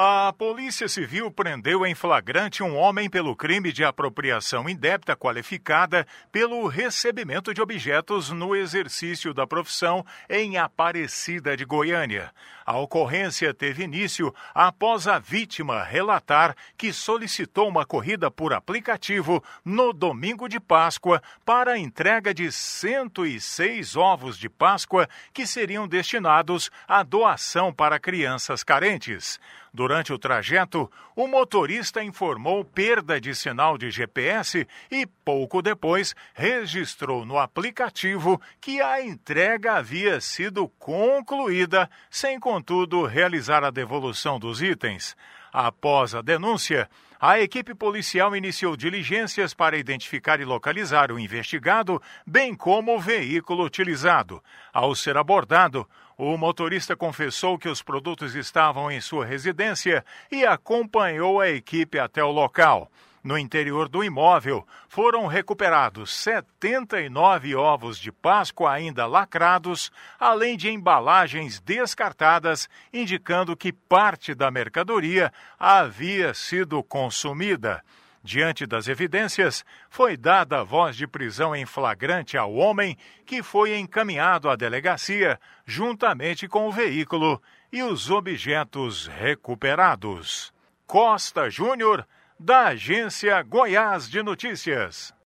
A Polícia Civil prendeu em flagrante um homem pelo crime de apropriação indébita qualificada pelo recebimento de objetos no exercício da profissão em Aparecida de Goiânia. A ocorrência teve início após a vítima relatar que solicitou uma corrida por aplicativo no domingo de Páscoa para a entrega de 106 ovos de Páscoa que seriam destinados à doação para crianças carentes. Durante o trajeto, o motorista informou perda de sinal de GPS e, pouco depois, registrou no aplicativo que a entrega havia sido concluída, sem, contudo, realizar a devolução dos itens. Após a denúncia, a equipe policial iniciou diligências para identificar e localizar o investigado, bem como o veículo utilizado. Ao ser abordado, o motorista confessou que os produtos estavam em sua residência e acompanhou a equipe até o local. No interior do imóvel, foram recuperados 79 ovos de Páscoa ainda lacrados, além de embalagens descartadas, indicando que parte da mercadoria havia sido consumida. Diante das evidências, foi dada a voz de prisão em flagrante ao homem, que foi encaminhado à delegacia, juntamente com o veículo e os objetos recuperados. Costa Júnior, da Agência Goiás de Notícias.